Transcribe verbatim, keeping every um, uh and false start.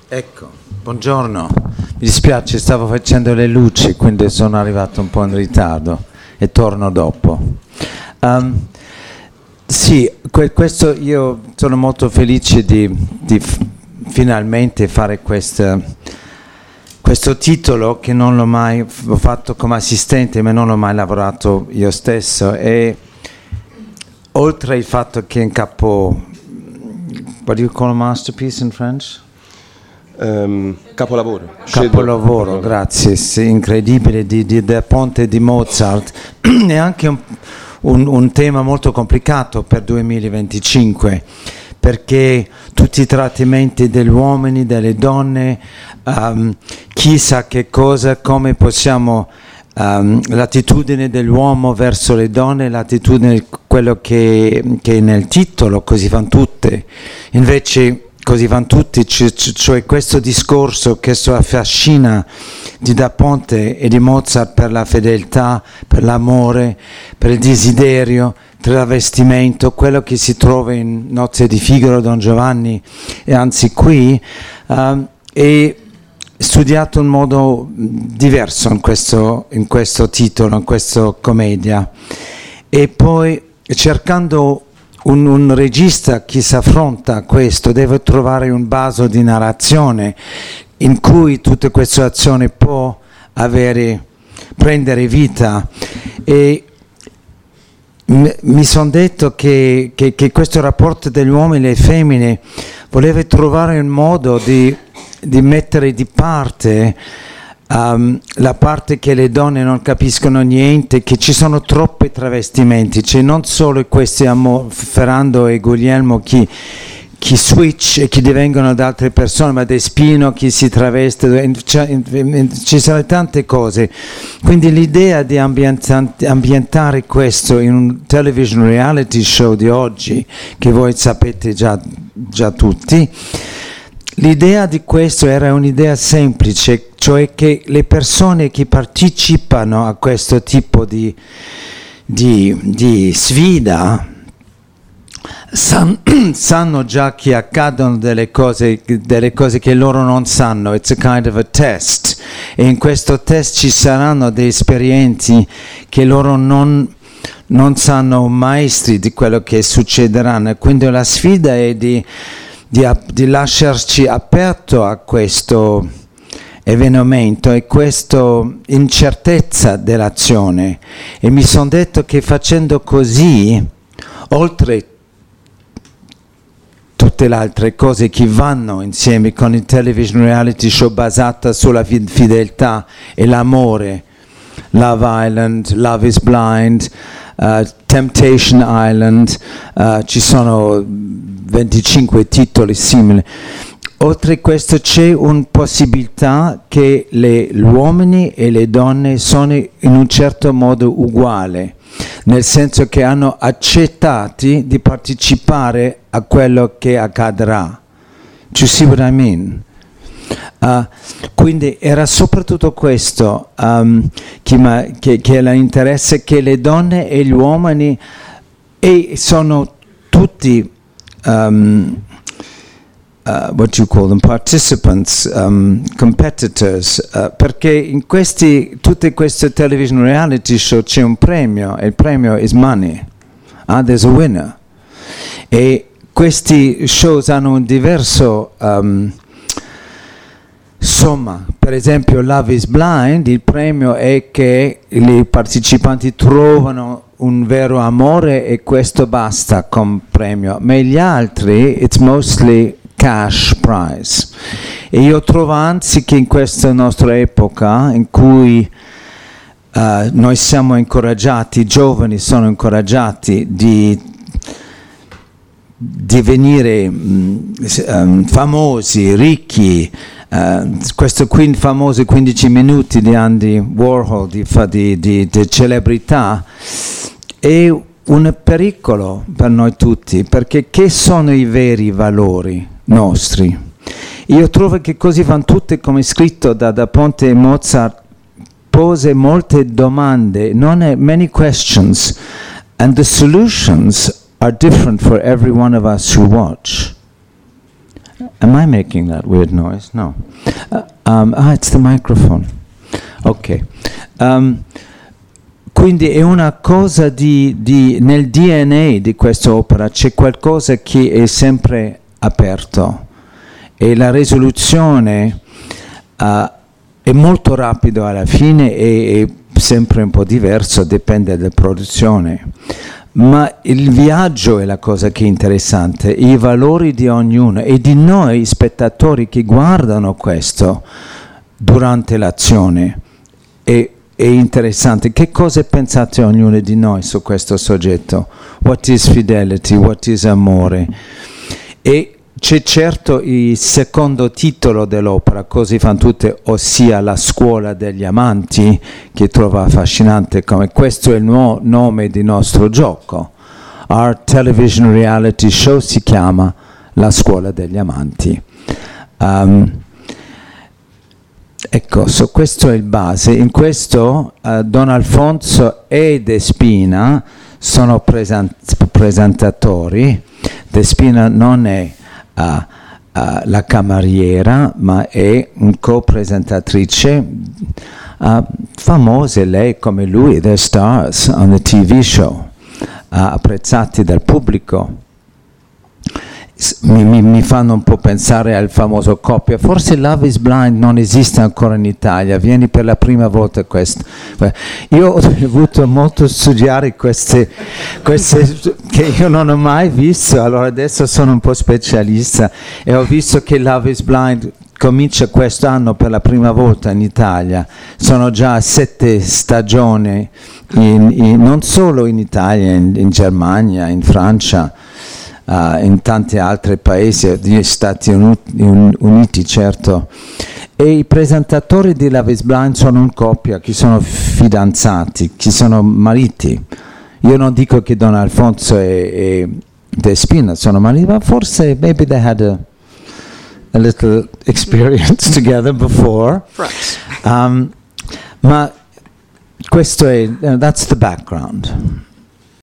Ecco, buongiorno. Mi dispiace, stavo facendo le luci, quindi sono arrivato un po' in ritardo e torno dopo. Um, sì, que- questo io sono molto felice di, di f- finalmente fare questa, questo titolo che non l'ho mai f- ho fatto come assistente, ma non l'ho mai lavorato io stesso. E oltre il fatto che in capo, what do you call a masterpiece in French? Um, capolavoro. Capolavoro, grazie, sì, incredibile, di, di, del Ponte di Mozart. È anche un, un, un tema molto complicato per duemilaventicinque, perché tutti i trattamenti degli uomini, delle donne, um, chissà che cosa, come possiamo, um, l'attitudine dell'uomo verso le donne, l'attitudine, quello che, che è nel titolo, così vanno tutte, invece così vanno tutti, cioè questo discorso che si affascina di Da Ponte e di Mozart per la fedeltà, per l'amore, per il desiderio, travestimento, quello che si trova in Nozze di Figaro, Don Giovanni, e anzi qui, um, è studiato in modo diverso in questo, in questo titolo, in questa commedia, e poi cercando Un, un regista che si affronta a questo deve trovare un vaso di narrazione in cui tutta questa azione può avere, prendere vita. E m- mi sono detto che, che, che questo rapporto degli uomini e delle femmine voleva trovare un modo di, di mettere di parte Um, la parte che le donne non capiscono niente, che ci sono troppi travestimenti, cioè non solo questi amo, Ferrando e Guglielmo chi, chi switch e chi divengono ad altre persone, ma Despino chi si traveste, ci sono tante cose. Quindi l'idea di ambientare questo in un television reality show di oggi, che voi sapete già, già tutti, l'idea di questo era un'idea semplice, cioè che le persone che partecipano a questo tipo di, di, di sfida san, sanno già che accadono delle cose, delle cose che loro non sanno. It's a kind of a test, e in questo test ci saranno delle esperienze che loro non, non sanno, maestri di quello che succederanno. Quindi la sfida è di Di, di lasciarci aperto a questo avvenimento e questa incertezza dell'azione. E mi sono detto che facendo così, oltre tutte le altre cose che vanno insieme con il television reality show basata sulla fedeltà e l'amore, Love Island, Love is Blind, uh, Temptation Island, uh, ci sono venticinque titoli simili. Oltre a questo c'è una possibilità che le, gli uomini e le donne sono in un certo modo uguali, nel senso che hanno accettato di partecipare a quello che accadrà. You see what I mean? Uh, quindi era soprattutto questo um, che, ma, che, che era l'interesse, che le donne e gli uomini e sono tutti um, uh, what you call them, participants, um, competitors, uh, perché in questi, tutte queste television reality show c'è un premio, e il premio is money. Ah, there's a winner. E questi shows hanno un diverso um, somma. Per esempio Love is Blind, il premio è che i partecipanti trovano un vero amore e questo basta come premio, ma gli altri it's mostly cash prize. E io trovo anzi che in questa nostra epoca in cui uh, noi siamo incoraggiati, i giovani sono incoraggiati di divenire um, famosi, ricchi, uh, questo qui famoso quindici minuti di Andy Warhol di, di, di, di celebrità è un pericolo per noi tutti, perché che sono i veri valori nostri? Io trovo che così vanno tutte, come scritto da, da Ponte e Mozart, pose molte domande, non è, many questions, and the solutions are different for every one of us who watch. Am I making that weird noise? No. Uh, um, ah, it's the microphone. Ok. Um, quindi è una cosa di, di nel D N A di questa opera c'è qualcosa che è sempre aperto e la risoluzione uh, è molto rapido alla fine e è sempre un po' diverso, dipende dalla produzione. Ma il viaggio è la cosa che è interessante, i valori di ognuno e di noi spettatori che guardano questo durante l'azione. È, è interessante. Che cosa pensate ognuno di noi su questo soggetto? What is fidelity? What is amore? E c'è certo il secondo titolo dell'opera, così fanno tutte, ossia La scuola degli amanti, che trovo affascinante, come questo è il nuovo nome di nostro gioco. Our television reality show si chiama La scuola degli amanti. Um, ecco, so questo è il base. In questo uh, Don Alfonso e Despina sono present- presentatori. Despina non è Uh, uh, la cameriera, ma è un co-presentatrice uh, famosa, lei come lui, they're stars on the T V show, uh, apprezzati dal pubblico. Mi, mi, mi fanno un po' pensare al famoso coppia, forse Love is Blind non esiste ancora in Italia, vieni per la prima volta questo. Io ho dovuto molto studiare queste, queste che io non ho mai visto, allora adesso sono un po' specialista e ho visto che Love is Blind comincia quest'anno per la prima volta in Italia, sono già sette stagioni, in, in, non solo in Italia, in, in Germania, in Francia, Uh, in tanti altri paesi, negli Stati Uniti certo, e i presentatori di Love is Blind sono una coppia, che sono fidanzati, che sono mariti. Io non dico che Don Alfonso e, e Despina sono mariti, ma forse maybe they had a, a little experience together before. Um, ma questo è, uh, that's the background.